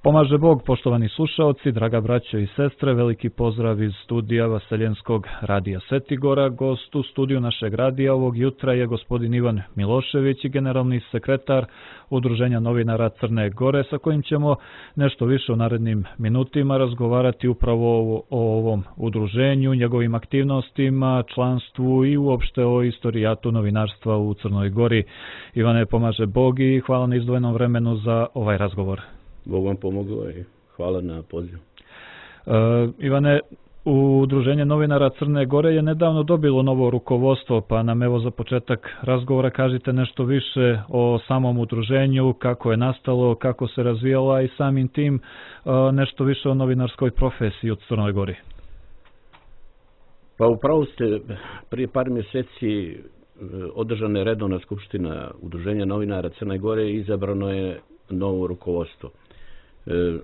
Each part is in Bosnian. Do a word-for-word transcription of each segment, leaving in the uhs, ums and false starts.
Pomaže Bog, poštovani slušaoci, draga braćo i sestre, veliki pozdrav iz studija Vaseljenskog radija Setigora. Gost u studiju našeg radija ovog jutra je gospodin Ivan Milošević, generalni sekretar Udruženja novinara Crne Gore, sa kojim ćemo nešto više u narednim minutima razgovarati upravo o, o ovom udruženju, njegovim aktivnostima, članstvu i uopšte o istorijatu novinarstva u Crnoj Gori. Ivane, pomaže Bog i hvala na izdvojenom vremenu za ovaj razgovor. Bog vam pomogao i hvala na pozivu. E, Ivane, Udruženje novinara Crne Gore je nedavno dobilo novo rukovodstvo, pa nam evo za početak razgovora kažite nešto više o samom udruženju, kako je nastalo, kako se razvijalo i samim tim nešto više o novinarskoj profesiji u Crnoj Gori. Pa upravo ste, prije par mjeseci održana je redovna skupština Udruženja novinara Crne Gore i izabrano je novo rukovodstvo. E,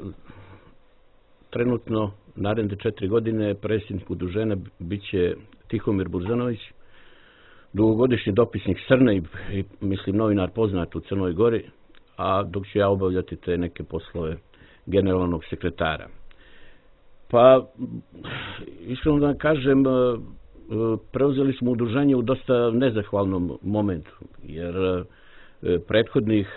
trenutno, naredne četiri godine, predsjednik udruženja bit će Tihomir Burzanović, dugogodišnji dopisnik Srne i, i mislim novinar poznat u Crnoj Gori, a dok ću ja obavljati te neke poslove generalnog sekretara. Pa, iskreno da kažem, preuzeli smo udruženje u dosta nezahvalnom momentu, jer prethodnih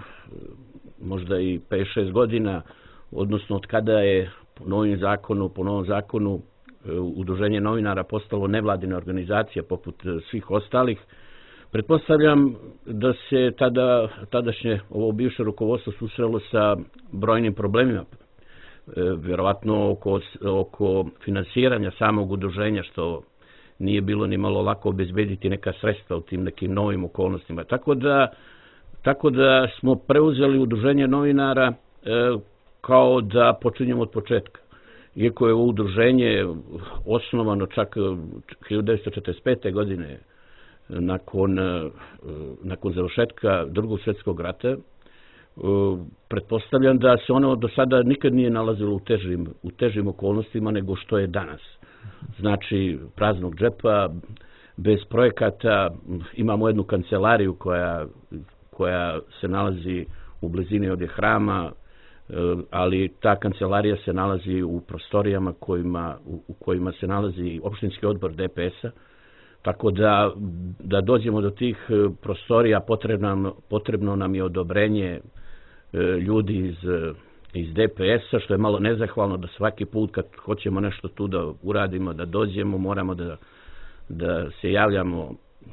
možda i pet šest godina, odnosno od kada je po novim zakonu, po novom zakonu Udruženje novinara postalo nevladina organizacija poput svih ostalih, pretpostavljam da se tada, tadašnje ovo bivše rukovodstvo susrelo sa brojnim problemima, vjerovatno oko, oko finansiranja samog udruženja, što nije bilo ni malo lako obezbediti neka sredstva u tim nekim novim okolnostima. Tako da, tako da smo preuzeli udruženje novinara e, kao da počinjemo od početka. Iako je ovo udruženje osnovano čak hiljadu devetsto četrdeset pete. godine nakon, nakon završetka Drugog svjetskog rata, pretpostavljam da se ono do sada nikad nije nalazilo u težim, u težim okolnostima nego što je danas. Znači, praznog džepa, bez projekata, imamo jednu kancelariju koja, koja se nalazi u blizini od hrama, ali ta kancelarija se nalazi u prostorijama kojima, u kojima se nalazi opštinski odbor D P S-a, tako da, da dođemo do tih prostorija potrebno, potrebno nam je odobrenje ljudi iz, iz D P S-a, što je malo nezahvalno da svaki put kad hoćemo nešto tu da uradimo, da dođemo, moramo da, da se javljamo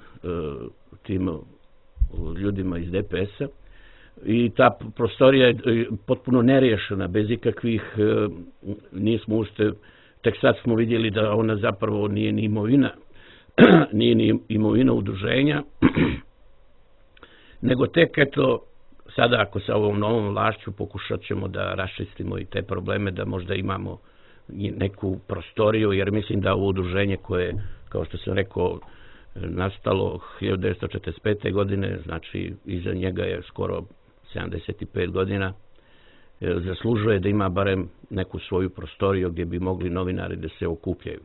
tim ljudima iz D P S-a. I ta prostorija je potpuno neriješena, bez ikakvih, nismo ušte, tek sad smo vidjeli da ona zapravo nije ni imovina, nije ni imovina udruženja, nego tek eto, sada ako sa ovom novom vlašću pokušat ćemo da raščistimo i te probleme, da možda imamo neku prostoriju, jer mislim da ovo udruženje koje, kao što sam rekao, nastalo hiljadu devetsto četrdeset pete. godine, znači iza njega je skoro sedamdeset pet godina, zaslužuje da ima barem neku svoju prostoriju gdje bi mogli novinari da se okupljaju.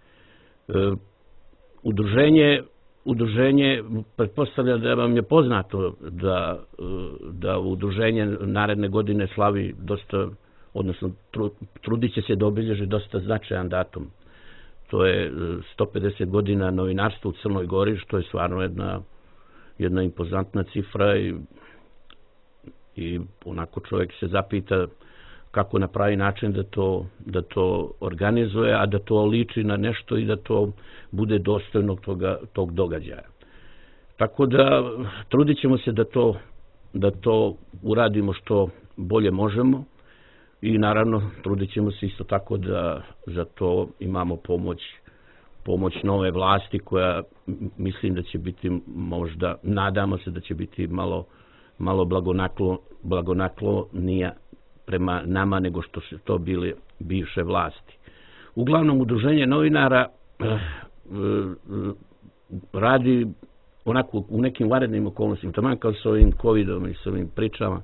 Udruženje, udruženje pretpostavlja da vam je poznato da, da udruženje naredne godine slavi dosta, odnosno trudit će se da obilježi dosta značajan datum. To je sto pedeset godina novinarstva u Crnoj Gori, što je stvarno jedna, jedna impozantna cifra i, i onako čovjek se zapita kako na pravi način da to, da to organizuje, a da to liči na nešto i da to bude dostojno toga, tog događaja. Tako da trudit ćemo se da to, da to uradimo što bolje možemo i naravno trudit ćemo se isto tako da za to imamo pomoć, pomoć nove vlasti koja mislim da će biti možda, nadamo se da će biti malo, malo blagonaklo, blagonaklonija prema nama nego što su to bile bivše vlasti. Uglavnom, udruženje novinara radi onako u nekim vanrednim okolnostima, taman kao s ovim covidom i s ovim pričama,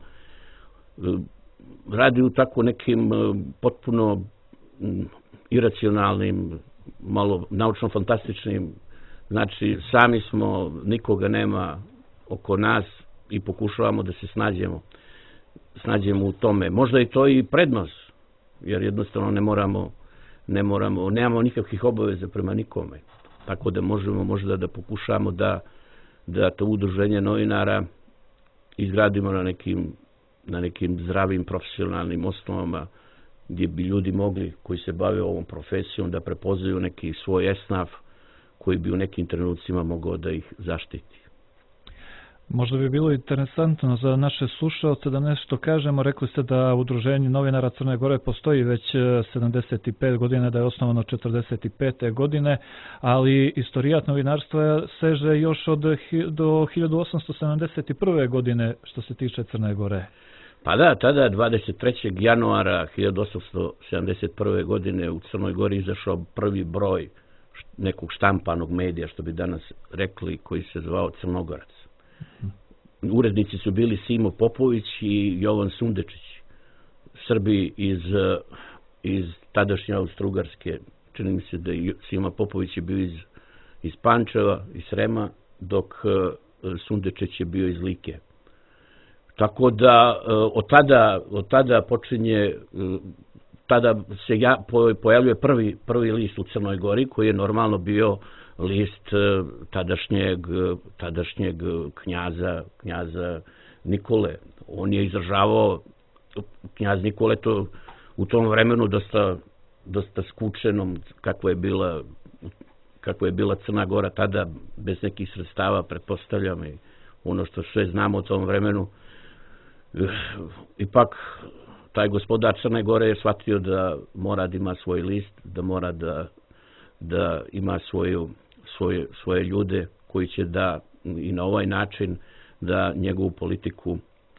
radi u tako nekim potpuno iracionalnim, malo naučno-fantastičnim, znači sami smo, nikoga nema oko nas i pokušavamo da se snađemo. snađemo u tome. Možda je to i prednost, jer jednostavno ne moramo, ne moramo, nemamo nikakvih obaveza prema nikome. Tako da možemo možda da pokušamo da, da to udruženje novinara izgradimo na nekim, na nekim zdravim profesionalnim osnovama, gdje bi ljudi mogli koji se bave ovom profesijom da prepoznaju neki svoj esnaf koji bi u nekim trenucima mogao da ih zaštiti. Možda bi bilo interesantno za naše slušalce da nešto kažemo. Rekli ste da Udruženje novinara Crne Gore postoji već sedamdeset pet godina, da je osnovano četrdeset pete godine, ali istorijat novinarstva seže još od do hiljadu osamsto sedamdeset prve godine što se tiče Crne Gore. Pa da, tada dvadeset trećeg januara hiljadu osamsto sedamdeset prve godine u Crnoj Gori izašao prvi broj nekog štampanog medija, što bi danas rekli, koji se zvao Crnogorac. Urednici su bili Simo Popović i Jovan Sundečić, Srbi iz, iz tadašnje Austro-Ugarske. Čini mi se da je Simo Popović je bio iz, iz Pančeva, iz Srema, dok Sundečić je bio iz Like. Tako da od tada, od tada počinje, tada se ja, pojavljuje prvi, prvi list u Crnoj Gori, koji je normalno bio list tadašnjeg, tadašnjeg knjaza, knjaza Nikole. On je izražavao, knjaz Nikole to u tom vremenu dosta, dosta skučenom, kako je bila, kako je bila Crna Gora tada, bez nekih sredstava, pretpostavljam, i ono što sve znamo o tom vremenu. Ipak taj gospodar Crne Gore je shvatio da mora da ima svoj list, da mora da, da ima svoju, svoje, svoje ljude koji će da i na ovaj način da njegovu politiku,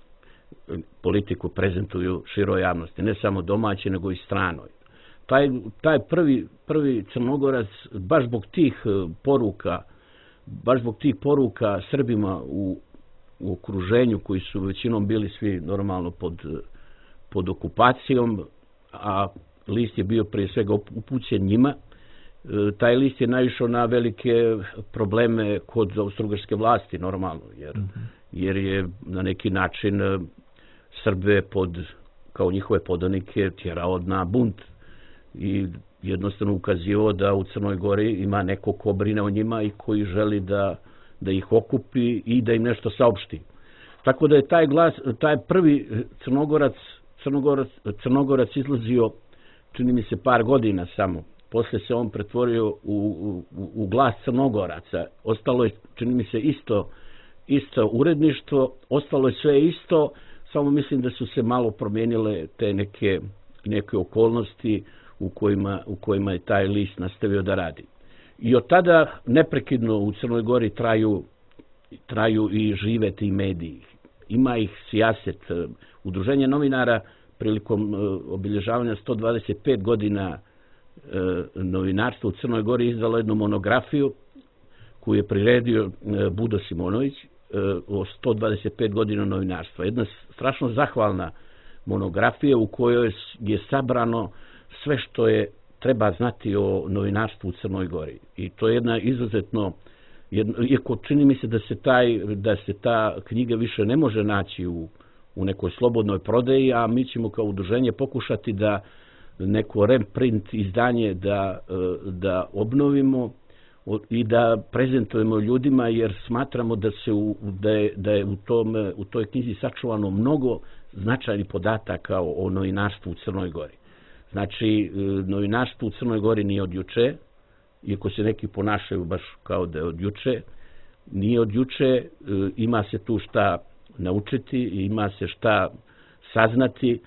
politiku prezentuju široj javnosti, ne samo domaći nego i stranoj. Taj, taj prvi, prvi Crnogorac, baš zbog tih poruka, baš zbog tih poruka Srbima u u okruženju, koji su većinom bili svi normalno pod, pod okupacijom, a list je bio prije svega upućen njima. Taj list je naišao na velike probleme kod austrougarske vlasti, normalno, jer, mm-hmm. jer je na neki način Srbe pod, kao njihove podanike tjerao na bunt i jednostavno ukazivao da u Crnoj Gori ima neko ko brine o njima i koji želi da da ih okupi i da im nešto saopšti. Tako da je taj glas, taj prvi Crnogorac, Crnogorac, Crnogorac izlazio, čini mi se, par godina samo. Poslije se on pretvorio u, u, u glas Crnogoraca. Ostalo je, čini mi se, isto, isto uredništvo, ostalo je sve isto, samo mislim da su se malo promijenile te neke, neke okolnosti u kojima, u kojima je taj list nastavio da radi. I od tada neprekidno u Crnoj Gori traju, traju i žive ti mediji. Ima ih sijaset. Udruženje novinara prilikom obilježavanja sto dvadeset pet godina novinarstva u Crnoj Gori izdalo jednu monografiju koju je priredio Budo Simonović o sto dvadeset pet godina novinarstva. Jedna strašno zahvalna monografija u kojoj je sabrano sve što je treba znati o novinarstvu u Crnoj Gori. I to je jedna izuzetno, jedno, iako čini mi se da se, taj, da se ta knjiga više ne može naći u, u nekoj slobodnoj prodaji, a mi ćemo kao udruženje pokušati da neko reprint izdanje da, da obnovimo i da prezentujemo ljudima, jer smatramo da, se u, da je, da je u, tom, u toj knjizi sačuvano mnogo značajnih podataka o, o novinarstvu u Crnoj Gori. Znači, novinarstvo u Crnoj Gori nije od juče, iako se neki ponašaju baš kao da je od juče, nije od juče, ima se tu šta naučiti, ima se šta saznati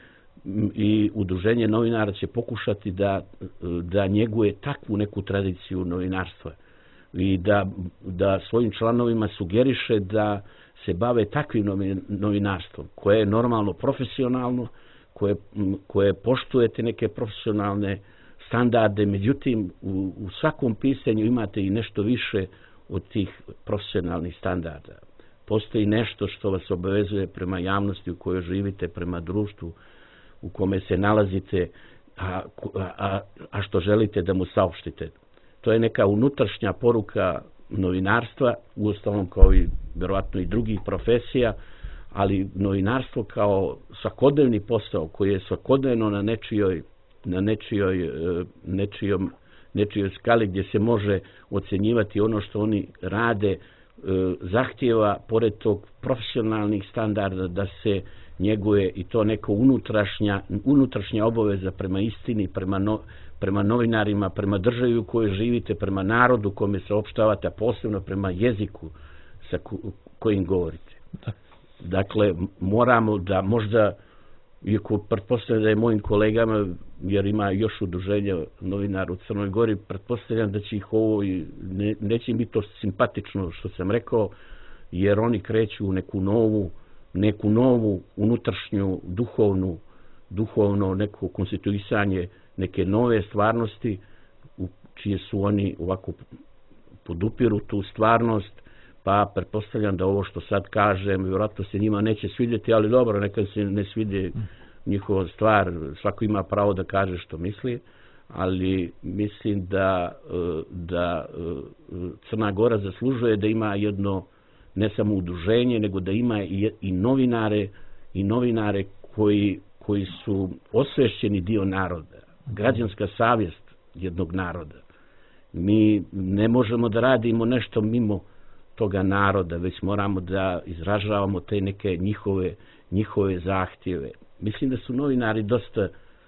i udruženje novinara će pokušati da, da njeguje takvu neku tradiciju novinarstva i da, da svojim članovima sugeriše da se bave takvim novinarstvom koje je normalno profesionalno, koje, koje poštuje te neke profesionalne standarde, međutim u, u svakom pisanju imate i nešto više od tih profesionalnih standarda. Postoji nešto što vas obavezuje prema javnosti u kojoj živite, prema društvu u kome se nalazite, a, a, a što želite da mu saopštite. To je neka unutrašnja poruka novinarstva, uostalom kao i vjerovatno i drugih profesija, ali novinarstvo kao svakodnevni posao koji je svakodnevno na nečijoj, na nečijoj, nečijom, nečijoj skali gdje se može ocjenjivati ono što oni rade, zahtijeva pored tog profesionalnih standarda da se njeguje i to neko unutrašnja, unutrašnja obaveza prema istini, prema, no, prema novinarima, prema državi u kojoj živite, prema narodu kome se opštavate, a posebno prema jeziku sa kojim govorite. Da. Dakle, moramo da možda, iako pretpostavljam da je mojim kolegama, jer ima još udruženja novinara u Crnoj Gori, pretpostavljam da će ih ovo, ne, neće im biti to simpatično što sam rekao, jer oni kreću u neku novu, neku novu unutrašnju, duhovnu, duhovno neko konstituisanje neke nove stvarnosti u čije su oni ovako podupiru tu stvarnost, pa pretpostavljam da ovo što sad kažem, vjerojatno se njima neće svidjeti, ali dobro, neka se ne svidi njihova stvar, svako ima pravo da kaže što misli, ali mislim da, da Crna Gora zaslužuje da ima jedno ne samo udruženje, nego da ima i, i novinare, i novinare koji, koji su osvešćeni dio naroda, građanska savjest jednog naroda. Mi ne možemo da radimo nešto mimo toga naroda, već moramo da izražavamo te neke njihove, njihove zahtjeve. Mislim da su novinari dosta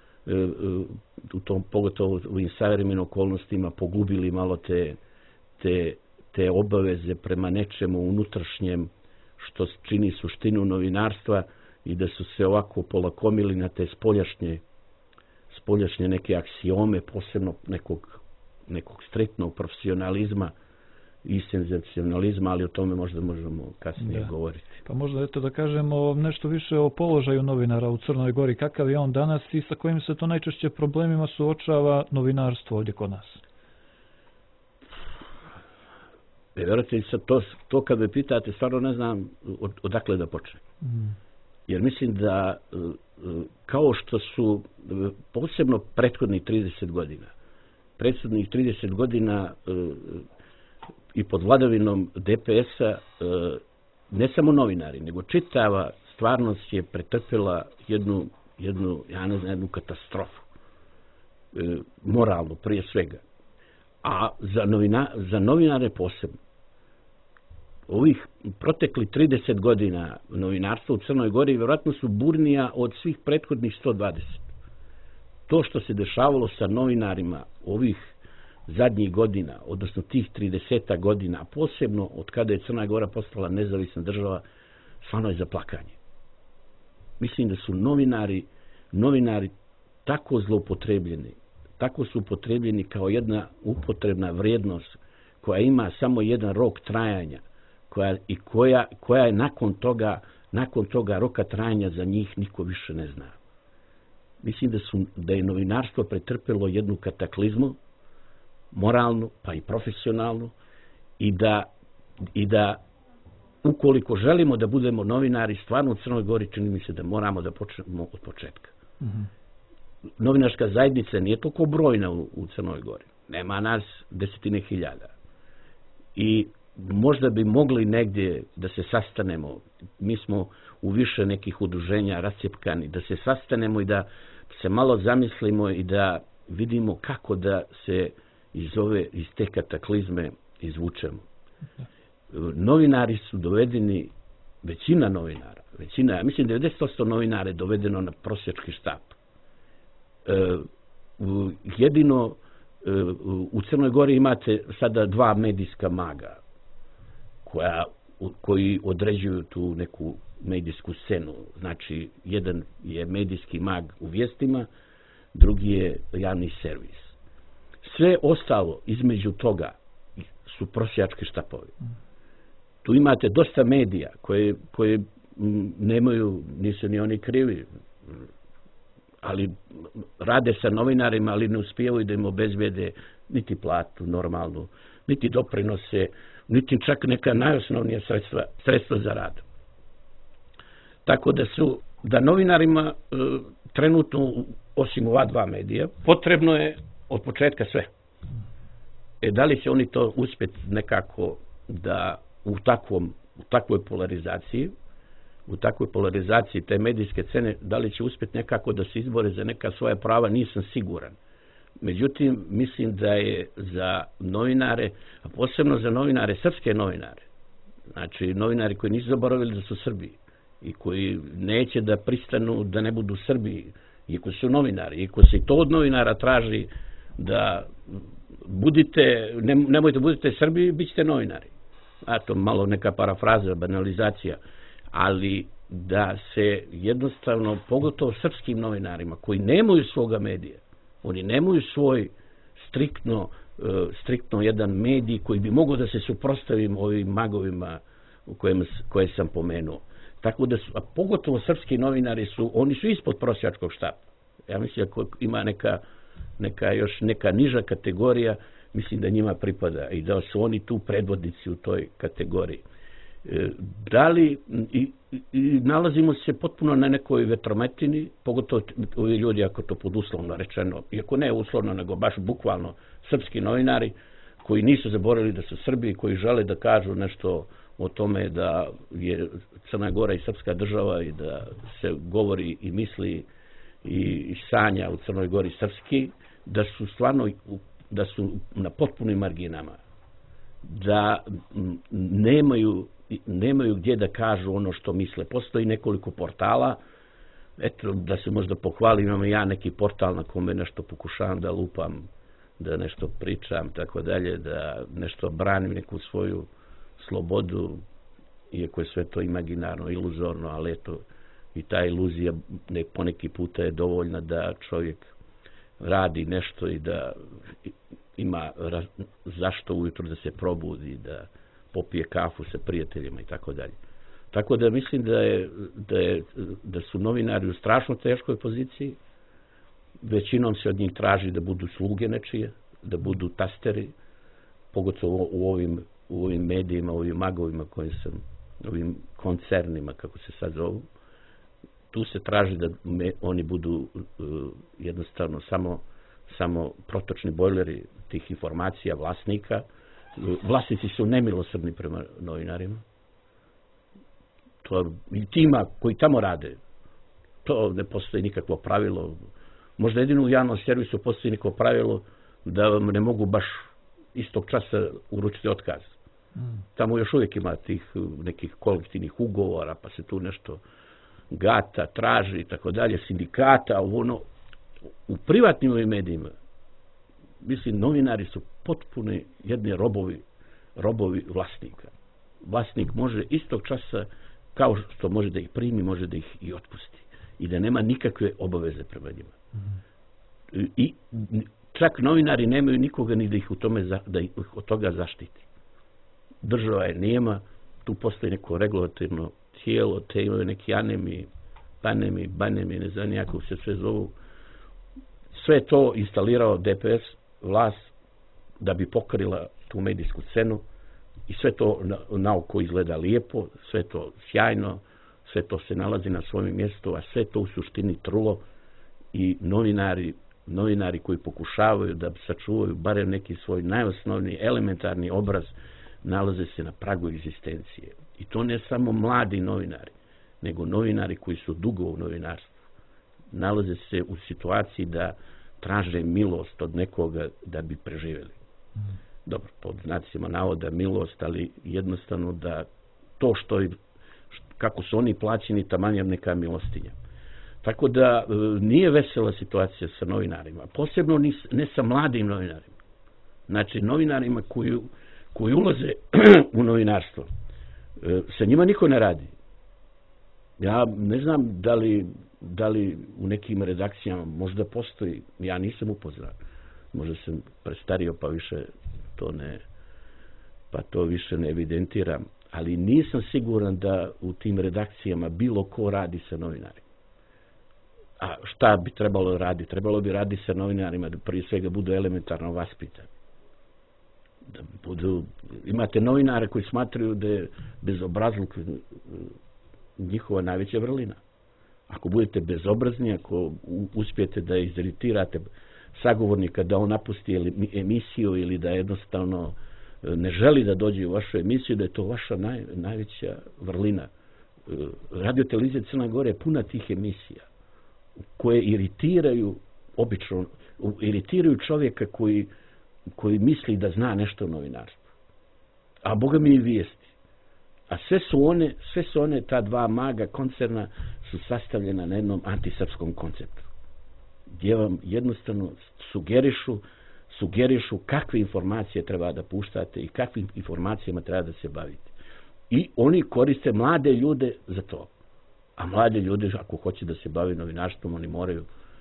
u tom, pogotovo u ovim savremenim okolnostima, pogubili malo te, te, te obaveze prema nečemu unutrašnjem što čini suštinu novinarstva i da su se ovako polakomili na te spoljašnje, spoljašnje neke aksiome, posebno nekog, nekog striktnog profesionalizma i senzacionalizma, ali o tome možda možemo kasnije da. govoriti. Pa možda eto da kažemo nešto više o položaju novinara u Crnoj Gori, kakav je on danas i sa kojim se to najčešće problemima suočava novinarstvo ovdje kod nas. Vjerujte, to, to kad me pitate, stvarno ne znam od, odakle da počnem. Mm. Jer mislim da kao što su posebno prethodnih trideset godina, prethodnih trideset godina i pod vladavinom D P S-a ne samo novinari, nego čitava stvarnost je pretrpjela jednu, jednu, ja ne znam, jednu katastrofu. Moralno, prije svega. A za, novina, za novinare posebno. Ovih protekli trideset godina novinarstva u Crnoj Gori vjerojatno su burnija od svih prethodnih sto dvadeset. To što se dešavalo sa novinarima ovih zadnjih godina, odnosno tih trideset godina, posebno od kada je Crna Gora postala nezavisna država, stvarno je za plakanje. Mislim da su novinari, novinari tako zloupotrebljeni, tako su upotrebljeni kao jedna upotrebna vrijednost koja ima samo jedan rok trajanja, koja, i koja, koja je nakon toga, nakon toga roka trajanja za njih niko više ne zna. Mislim da, su, da je novinarstvo pretrpelo jednu kataklizmu, moralnu, pa i profesionalnu, i da, i da ukoliko želimo da budemo novinari stvarno u Crnoj Gori, čini mi se da moramo da počnemo od početka. Mm-hmm. Novinarska zajednica nije toliko brojna u, u Crnoj Gori. Nema nas desetine hiljada. I možda bi mogli negdje da se sastanemo, mi smo u više nekih udruženja rascjepkani, da se sastanemo i da se malo zamislimo i da vidimo kako da se iz ove, iz te kataklizme izvučemo. Novinari su dovedeni, većina novinara, većina, ja mislim devedeset posto novinara je dovedeno na prosjački štap. E, jedino e, u Crnoj Gori imate sada dva medijska maga koja, koji određuju tu neku medijsku scenu. Znači, jedan je medijski mag u vijestima, drugi je javni servis. Sve ostalo između toga su prosjački štapovi. Tu imate dosta medija koje, koje nemaju, nisu ni oni krivi, ali rade sa novinarima, ali ne uspijevaju da im obezbede niti platu normalnu, niti doprinose, niti čak neka najosnovnija sredstva, sredstva za rad. Tako da su, da novinarima e, trenutno, osim ova dva medija, potrebno je od početka sve. E, da li će oni to uspjeti nekako da u takvom, u takvoj polarizaciji, u takvoj polarizaciji te medijske scene, da li će uspjeti nekako da se izbore za neka svoja prava, nisam siguran. Međutim, mislim da je za novinare, a posebno za novinare, srpske novinare, znači novinari koji nisu zaboravili da su Srbi i koji neće da pristanu da ne budu Srbi, iako su novinari, iako se i to od novinara traži da budite, ne, nemojte budite Srbi, bit ćete novinari. A to malo neka parafraza, banalizacija, ali da se jednostavno, pogotovo srpskim novinarima koji nemaju svoga medija, oni nemaju svoj striktno, striktno jedan medij koji bi mogao da se suprotstavim ovim magovima koje, koje sam pomenuo. Tako da su, a pogotovo srpski novinari su, oni su ispod prosjačkog štapa. Ja mislim ako ima neka, neka još neka niža kategorija, mislim da njima pripada i da su oni tu predvodnici u toj kategoriji. Da li, i, i nalazimo se potpuno na nekoj vetrometini, pogotovo ovi ljudi, ako to pod uslovno rečeno, iako ne uslovno, nego baš bukvalno srpski novinari, koji nisu zaboravili da su Srbi, koji žele da kažu nešto o tome da je Crna Gora i srpska država i da se govori i misli i sanja u Crnoj Gori srpski, da su stvarno da su na potpunim marginama, da nemaju, nemaju gdje da kažu ono što misle. Postoji nekoliko portala, eto da se možda pohvalim, imam ja neki portal na kome nešto pokušavam da lupam, da nešto pričam, tako dalje, da nešto branim, neku svoju slobodu, iako je sve to imaginarno, iluzorno, ali eto, i ta iluzija ne, poneki puta je dovoljna da čovjek radi nešto i da ima raz, zašto ujutro da se probudi, da popije kafu sa prijateljima i tako dalje. Tako da mislim da, je, da, je, da su novinari u strašno teškoj poziciji. Većinom se od njih traži da budu sluge nečije, da budu tasteri, pogotovo u ovim, u ovim medijima, u ovim magovima kojim sam, ovim koncernima, kako se sad zovu. Tu se traži da me, oni budu uh, jednostavno samo, samo protočni bojleri tih informacija vlasnika. Vlasnici su nemilosrdni prema novinarima. To, i tima koji tamo rade, to ne postoji nikakvo pravilo. Možda jedino u javnom servisu postoji neko pravilo da vam ne mogu baš istog časa uručiti otkaz. Mm. Tamo još uvijek ima tih nekih kolektivnih ugovora, pa se tu nešto gata, traži i tako dalje, sindikata, ono, u privatnim medijima, mislim, novinari su potpuni jedni robovi, robovi vlasnika. Vlasnik može istog časa, kao što može da ih primi, može da ih i otpusti. I da nema nikakve obaveze prema njima. Mm-hmm. I čak novinari nemaju nikoga ni da ih, u tome, da ih od toga zaštiti. Država je nijema, tu postoji neko regulatorno tijelo, te imaju neki anemi, panemi, banemi, ne znam kako se sve zovu. Sve to instalirao D P S, vlast, da bi pokrila tu medijsku scenu i sve to na, naoko izgleda lijepo, sve to sjajno, sve to se nalazi na svojem mjestu, a sve to u suštini trulo i novinari, novinari koji pokušavaju da sačuvaju barem neki svoj najosnovniji, elementarni obraz, nalaze se na pragu egzistencije. I to ne samo mladi novinari, nego novinari koji su dugo u novinarstvu. Nalaze se u situaciji da traže milost od nekoga da bi preživjeli. Mm. Dobro, pod znacima navoda milost, ali jednostavno da to što je, kako su oni plaćeni, taman je neka milostinja. Tako da nije vesela situacija sa novinarima, posebno ne sa mladim novinarima. Znači, novinarima koji, koji ulaze u novinarstvo. Sa njima niko ne radi. Ja ne znam da li, da li u nekim redakcijama možda postoji, ja nisam upoznao. Možda sam prestario pa više to ne, pa to više ne evidentiram. Ali nisam siguran da u tim redakcijama bilo ko radi sa novinarima. A šta bi trebalo raditi? Trebalo bi raditi sa novinarima da prije svega budu elementarno vaspitani. Da budu, imate novinare koji smatraju da je bezobrazluk njihova najveća vrlina. Ako budete bezobrazni, ako uspijete da iziritirate sagovornika da on napusti emisiju ili da jednostavno ne želi da dođe u vašu emisiju, da je to vaša naj, najveća vrlina. Radio-televizija Crne Gore je puna tih emisija koje iritiraju obično, iritiraju čovjeka koji, koji misli da zna nešto o novinarstvu. A boga mi i vijesti. A sve su one, sve su one, ta dva maga koncerna su sastavljena na jednom antisrpskom konceptu. Gdje vam jednostavno sugerišu, sugerišu kakve informacije treba da puštate i kakvim informacijama treba da se bavite. I oni koriste mlade ljude za to. A mlade ljude, ako hoće da se bavi novinarstvom, oni moraju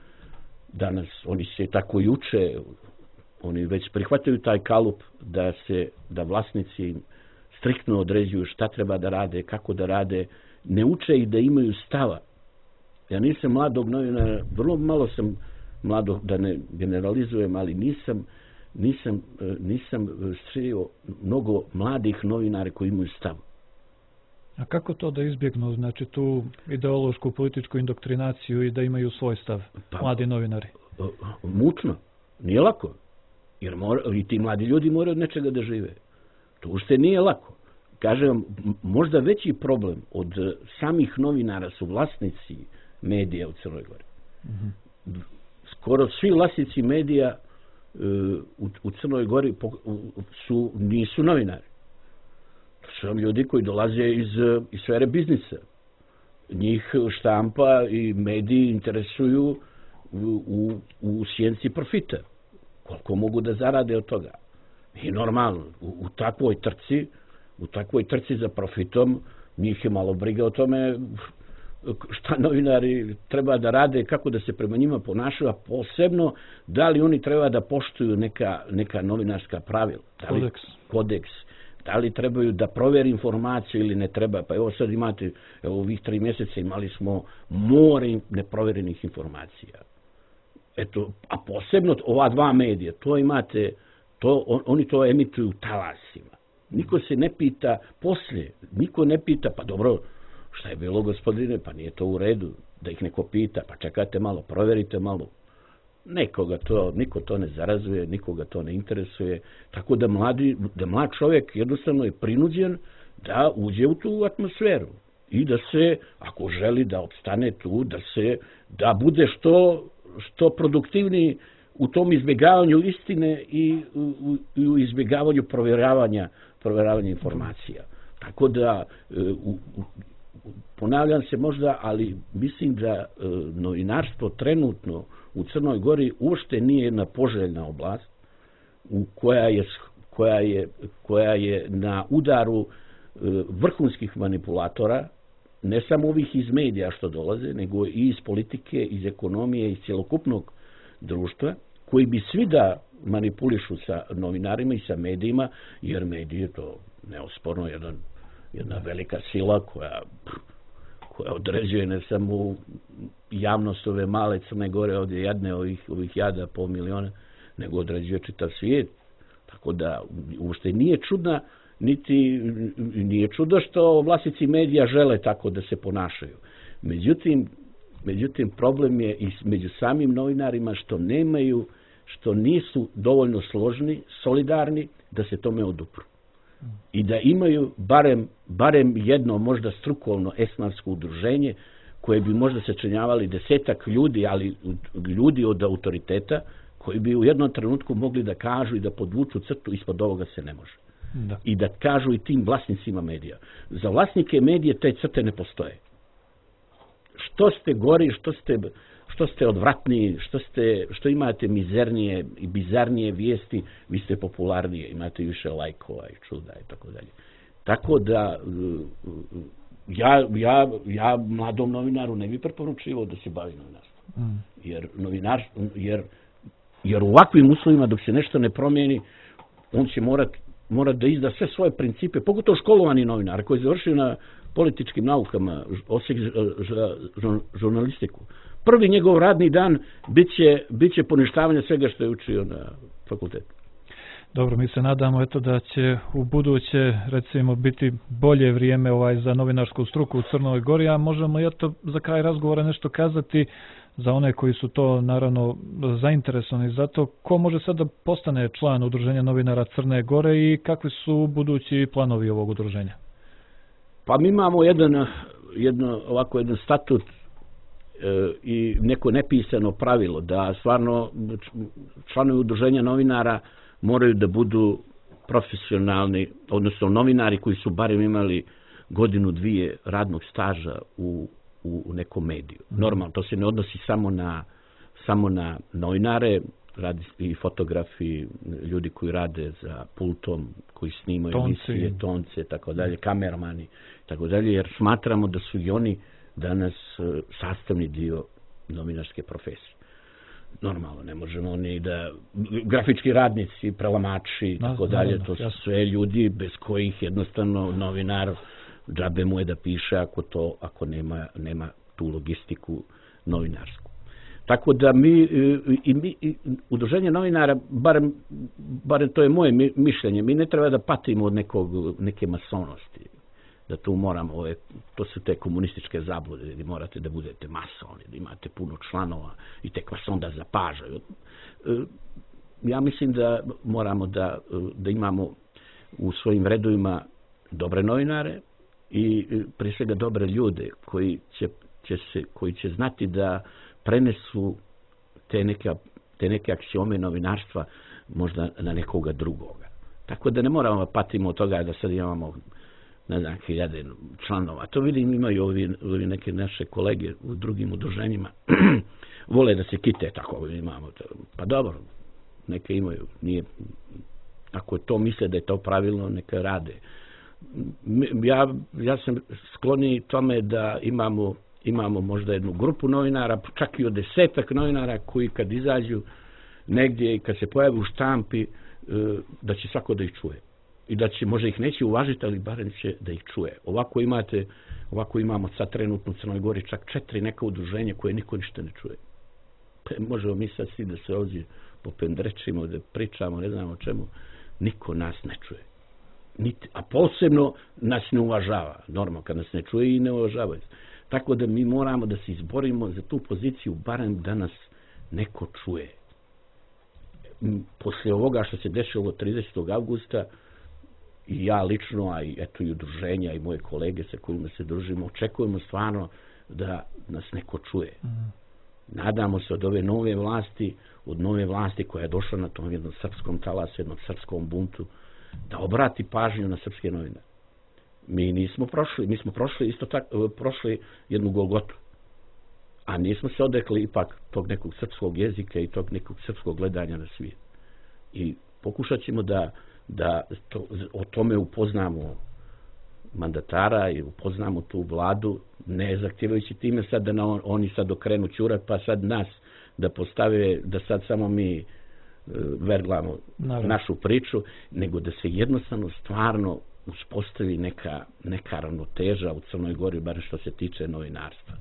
danas, oni se tako i uče, oni već prihvataju taj kalup da se, da vlasnici striktno određuju šta treba da rade, kako da rade, ne uče ih da imaju stava. Ja nisam mladog novinara, vrlo malo sam mladog, da ne generalizujem, ali nisam, nisam, nisam sreo mnogo mladih novinara koji imaju stav. A kako to da izbjegnu, znači tu ideološku političku indoktrinaciju i da imaju svoj stav, pa, mladi novinari? Mučno, nije lako. Jer mora, i ti mladi ljudi moraju od nečega da žive. To ušte nije lako. Kažem, možda veći problem od samih novinara su vlasnici medija u Crnoj Gori. Mm-hmm. Skoro svi vlasnici medija u, u Crnoj Gori su, nisu novinari. To su ljudi koji dolaze iz, iz sfere biznisa. Njih štampa i mediji interesuju u, u, u sjenci profita. Koliko mogu da zarade od toga. I normalno, u, u takvoj trci, u takvoj trci za profitom, njih je malo briga o tome šta novinari treba da rade, kako da se prema njima ponašaju, a posebno da li oni treba da poštuju neka, neka novinarska pravila. Da li, kodeks. kodeks. Da li trebaju da proveri informaciju ili ne treba. Pa evo sad imate, evo ovih tri mjeseca imali smo more neproverenih informacija. Eto, a posebno ova dva medija, to imate, to, on, oni to emituju talasima. Niko se ne pita poslije, niko ne pita, pa dobro, šta je bilo gospodine, pa nije to u redu, da ih neko pita, pa čekajte malo, provjerite malo. Nekoga to, niko to ne zarazuje, nikoga to ne interesuje, tako da, mladi, da mlad čovjek jednostavno je prinuđen da uđe u tu atmosferu i da se, ako želi da opstane tu, da se, da bude što što produktivniji u tom izbjegavanju istine i u, u izbjegavanju provjeravanja, provjeravanja informacija. Tako da, u, u, ponavljam se možda, ali mislim da e, novinarstvo trenutno u Crnoj Gori uopšte nije jedna poželjna oblast u koja je, koja je, koja je na udaru e, vrhunskih manipulatora, ne samo ovih iz medija što dolaze, nego i iz politike, iz ekonomije, iz cjelokupnog društva, koji bi svi da manipulišu sa novinarima i sa medijima, jer mediji je to neosporno jedan, jedna velika sila koja, koja određuje ne samo javnost ove male Crne Gore, ovdje jadne, ovih, ovih jada pol miliona, nego određuje čitav svijet. Tako da uopšte nije čudna niti nije čudo što vlasnici medija žele tako da se ponašaju. Međutim, međutim problem je i među samim novinarima što nemaju, što nisu dovoljno složni, solidarni da se tome odupru. I da imaju barem, barem jedno možda strukovno esnavsko udruženje koje bi možda sačinjavali desetak ljudi, ali ljudi od autoriteta koji bi u jednom trenutku mogli da kažu i da podvuču crtu, ispod ovoga se ne može. Da. I da kažu i tim vlasnicima medija. Za vlasnike medije te crte ne postoje. Što ste gori, što ste, što ste odvratniji, što, ste, što imate mizernije i bizarnije vijesti, vi ste popularnije, imate više lajkova i čuda i tako dalje. Tako da ja, ja, ja mladom novinaru ne bi preporučivao da se bavi novinarstvom. Mm. Jer, novinar, jer, jer u ovakvim uslovima dok se nešto ne promijeni, on će morati mora da izda sve svoje principe, pogotovo školovani novinar koji završio na političkim naukama, osjek za žurnalistiku. Prvi njegov radni dan bit će, bit će poništavanje svega što je učio na fakultetu. Dobro, mi se nadamo eto da će u buduće recimo biti bolje vrijeme ovaj za novinarsku struku u Crnoj Gori, a možemo i eto za kraj razgovora nešto kazati za one koji su to naravno zainteresovani za to, ko može sad da postane član Udruženja novinara Crne Gore i kakvi su budući planovi ovog udruženja? Pa mi imamo jedan, jedno, ovako jedan statut e, i neko nepisano pravilo da stvarno članovi udruženja novinara moraju da budu profesionalni, odnosno novinari koji su barem imali godinu, dvije radnog staža u, u, u nekom mediju. Normalno, to se ne odnosi samo na, samo na novinare, radi i fotografi, ljudi koji rade za pultom, koji snimaju tonci. emisije, tonce, tako dalje, kameramani, tako dalje, jer smatramo da su i oni danas sastavni dio novinarske profesije. Normalno, ne možemo ni da grafički radnici, prelamači i tako dalje, to su sve ljudi bez kojih jednostavno novinar džabe mu je da piše ako to, ako nema, nema tu logistiku novinarsku. Tako da mi, i mi, i udruženje novinara, barem, barem to je moje mišljenje, mi ne treba da patimo od nekog, neke masonosti. Da tu moramo, ove, to su te komunističke zablude, gdje morate da budete masoni, da imate puno članova i tek vas onda zapažaju. Ja mislim da moramo da, da imamo u svojim redovima dobre novinare i prije svega dobre ljude koji će, će se, koji će znati da prenesu te neke, te neke aksiome novinarstva možda na nekoga drugoga. Tako da ne moramo patimo od toga da sad imamo ne znam, hiljade članova. To vidim, imaju ovi, ovi neke naše kolege u drugim udruženjima. Vole da se kite, tako imamo. Pa dobro, neke imaju. Nije, ako to misle da je to pravilno, neka rade. Ja, ja sam skloni tome da imamo, imamo možda jednu grupu novinara, čak i od desetak novinara koji kad izađu negdje i kad se pojavi u štampi, da će svako da ih čuje. I da će, možda ih neće uvažiti, ali barem će da ih čuje. Ovako imate, ovako imamo sad trenutno u Crnoj Gori čak četiri neka udruženja koje niko ništa ne čuje. Pa možemo mi sad svi da se ovdje popendrečimo, da pričamo, ne znamo o čemu. Niko nas ne čuje. Niti, a posebno nas ne uvažava. Normalno, kad nas ne čuje i ne uvažavaju. Tako da mi moramo da se izborimo za tu poziciju, barem da nas neko čuje. Poslije ovoga što se dešalo tridesetog avgusta, i ja lično, a i eto i udruženja i moje kolege sa kojima se družimo, očekujemo stvarno da nas neko čuje. Mm. Nadamo se od ove nove vlasti, od nove vlasti koja je došla na tom jednom srpskom talasu, jednom srpskom buntu, da obrati pažnju na srpske novine. Mi nismo prošli, mi smo prošli isto tako, prošli jednu Golgotu. A nismo se odrekli ipak tog nekog srpskog jezika i tog nekog srpskog gledanja na svijet. I pokušat ćemo da da to, o tome upoznamo mandatara i upoznamo tu vladu, ne zahtjevajući time sad da na on, oni sad okrenu ćurak, pa sad nas da postave, da sad samo mi e, verglamo Naravno. našu priču, nego da se jednostavno stvarno uspostavi neka, neka ravnoteža u Crnoj Gori, bar što se tiče novinarstva.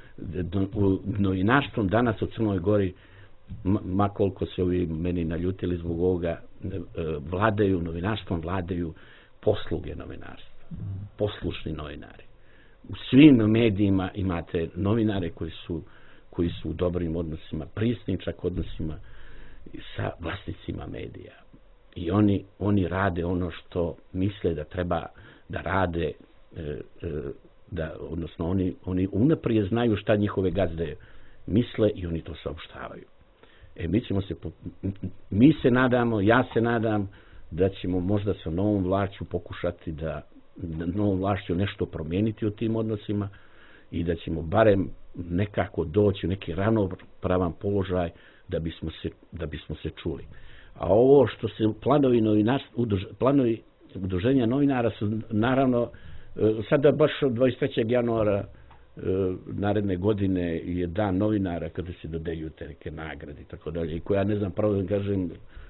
U novinarstvom danas u Crnoj Gori, ma koliko se ovi meni naljutili zbog ovoga, vladaju, novinarstvom vladaju posluge novinarstva. Poslušni novinari. U svim medijima imate novinare koji su, koji su u dobrim odnosima, prisnim čak odnosima sa vlasnicima medija. I oni, oni rade ono što misle da treba da rade, da, odnosno oni, oni unaprijed znaju šta njihove gazde misle i oni to saopštavaju. E, mi ćemo se, mi se nadamo, ja se nadam da ćemo možda sa novom vlašću pokušati da, da novom vlašću nešto promijeniti u tim odnosima i da ćemo barem nekako doći u neki ravnopravan položaj da bismo se, da bismo se čuli. A ovo što se planovi novinarstva, planovi udruženja novinara su naravno, sada baš dvadeset trećeg januara naredne godine je dan novinara kada se dodeljuju te neke nagrade i tako dalje. I koja ne znam pravo da kažem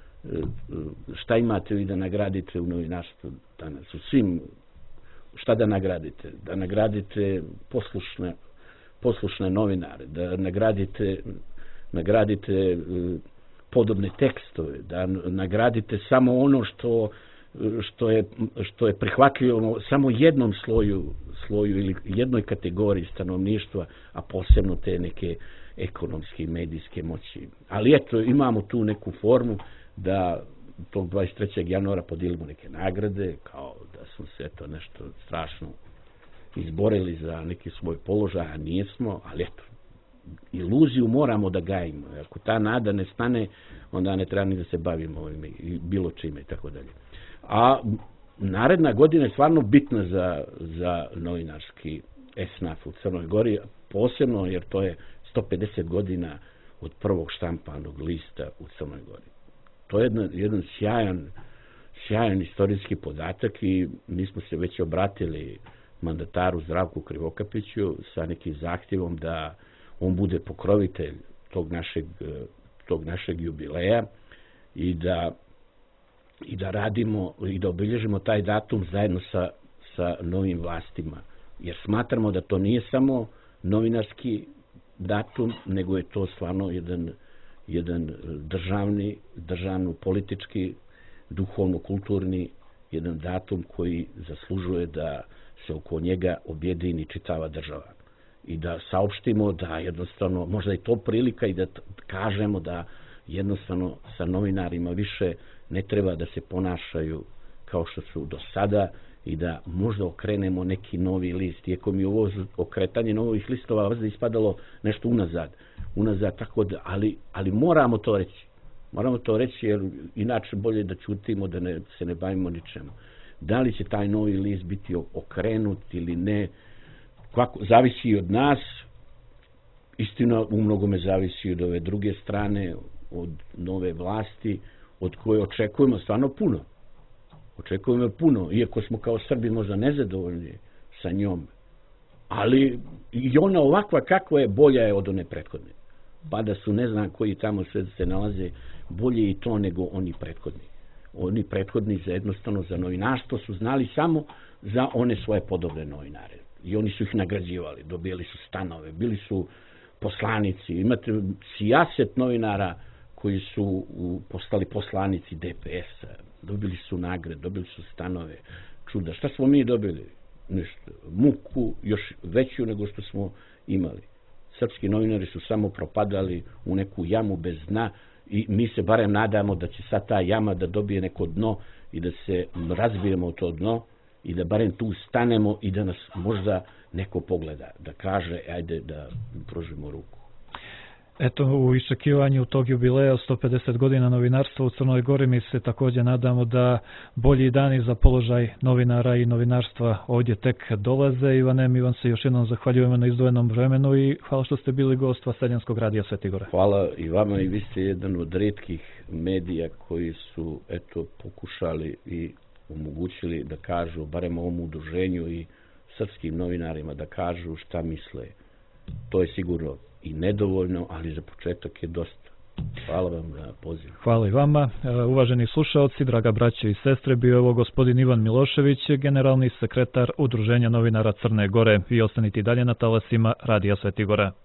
šta imate vi da nagradite u novinarstvu danas. U svim, šta da nagradite? Da nagradite poslušne, poslušne novinare, da nagradite, nagradite podobne tekstove, da nagradite samo ono što što je, što je prihvatljivo samo jednom sloju, sloju ili jednoj kategoriji stanovništva, a posebno te neke ekonomske i medijske moći. Ali eto, imamo tu neku formu da tog dvadeset trećeg januara podijelimo neke nagrade, kao da smo se eto nešto strašno izborili za neki svoj položaj, a nijesmo, ali eto, iluziju moramo da gajimo. Ako ta nada ne stane, onda ne treba ni da se bavimo ovim i bilo čime i tako dalje. A naredna godina je stvarno bitna za, za novinarski esnaf u Crnoj Gori, posebno jer to je sto pedeset godina od prvog štampanog lista u Crnoj Gori. To je jedan, jedan sjajan, sjajan istorijski podatak i mi smo se već obratili mandataru Zdravku Krivokapiću sa nekim zahtjevom da on bude pokrovitelj tog našeg, tog našeg jubileja i da, i da radimo i da obilježimo taj datum zajedno sa, sa novim vlastima. Jer smatramo da to nije samo novinarski datum, nego je to stvarno jedan, jedan državni, državno-politički, duhovno-kulturni jedan datum koji zaslužuje da se oko njega objedini čitava država. I da saopštimo da jednostavno, možda je to prilika i da kažemo da jednostavno sa novinarima više ne treba da se ponašaju kao što su do sada i da možda okrenemo neki novi list. Iako mi ovo okretanje novih listova možda ispadalo nešto unazad. Unazad tako da, ali, ali moramo to reći. Moramo to reći jer inače bolje da ćutimo, da ne, se ne bavimo ničemu. Da li će taj novi list biti okrenut ili ne, kako, zavisi od nas. Istina, u mnogome zavisi od ove druge strane, od nove vlasti, od koje očekujemo stvarno puno. Očekujemo puno, iako smo kao Srbi možda nezadovoljni sa njom. Ali i ona ovakva kakva je, bolja je od one prethodne. Pa da su ne znam koji tamo sve se nalaze, bolje i to nego oni prethodni. Oni prethodni za jednostavno za novinarstvo su znali samo za one svoje podobne novinare. I oni su ih nagrađivali, dobijali su stanove, bili su poslanici. Imate sijaset novinara koji su postali poslanici D P S-a, dobili su nagrade, dobili su stanove, čuda. Šta smo mi dobili? Nešto. Muku još veću nego što smo imali. Srpski novinari su samo propadali u neku jamu bez dna i mi se barem nadamo da će sad ta jama da dobije neko dno i da se razbijemo u to dno i da barem tu stanemo i da nas možda neko pogleda, da kaže ajde da pružimo ruku. Eto, u iščekivanju tog jubileja sto pedeset godina novinarstva u Crnoj Gori mi se također nadamo da bolji dani za položaj novinara i novinarstva ovdje tek dolaze. Ivane, mi vam se još jednom zahvaljujemo na izdvojenom vremenu i hvala što ste bili gost Vaseljenskog radija Sveti Gora. Hvala i vama i vi ste jedan od retkih medija koji su eto pokušali i omogućili da kažu, barem ovom udruženju i srpskim novinarima da kažu šta misle. To je sigurno i nedovoljno, ali za početak je dosta. Hvala vam na poziv. Hvala i vama. Uvaženi slušaoci, draga braće i sestre, bio je ovo gospodin Ivan Milošević, generalni sekretar Udruženja novinara Crne Gore. Vi ostanite dalje na talasima Radija Sveti Gora.